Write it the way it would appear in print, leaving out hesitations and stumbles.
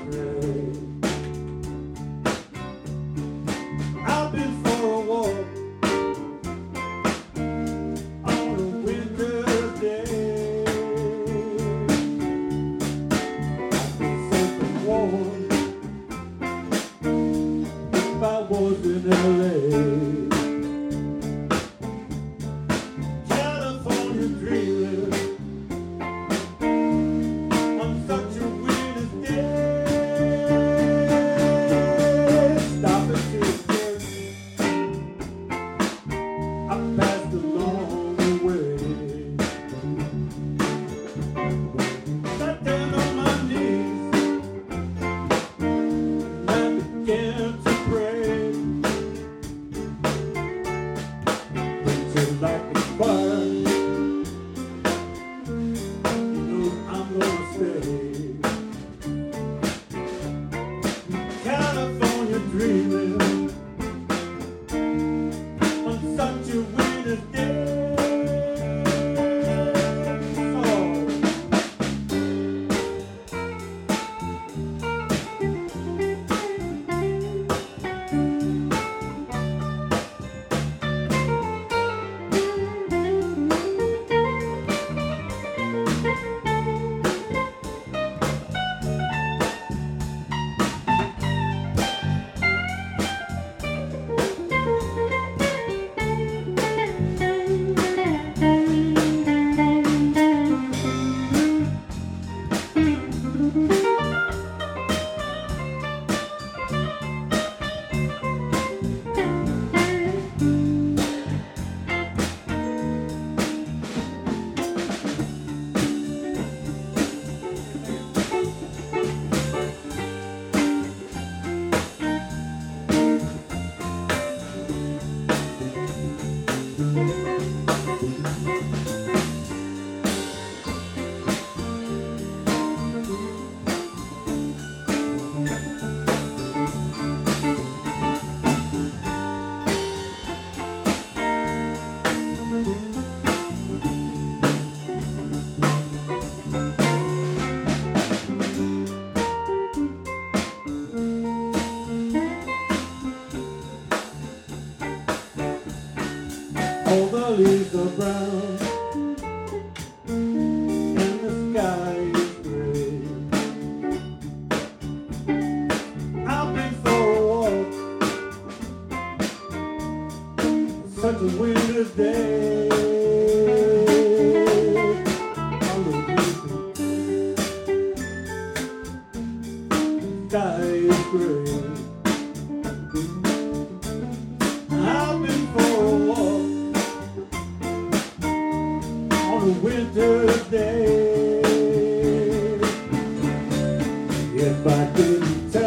gray. I've been for a walk on a winter's day. I'd be safe and warm if I was in LA. California dreaming on such a winter's day. Stop and take I passed along the way. Sat down on my knees and began to pray. Until like a fire, you know I'm gonna stay. California dreaming on such a winter's day. All the leaves are brown and the sky is gray. I've been for a walk such a winter's day. On the sky is gray. I've been for a walk on a winter's day. If I didn't tell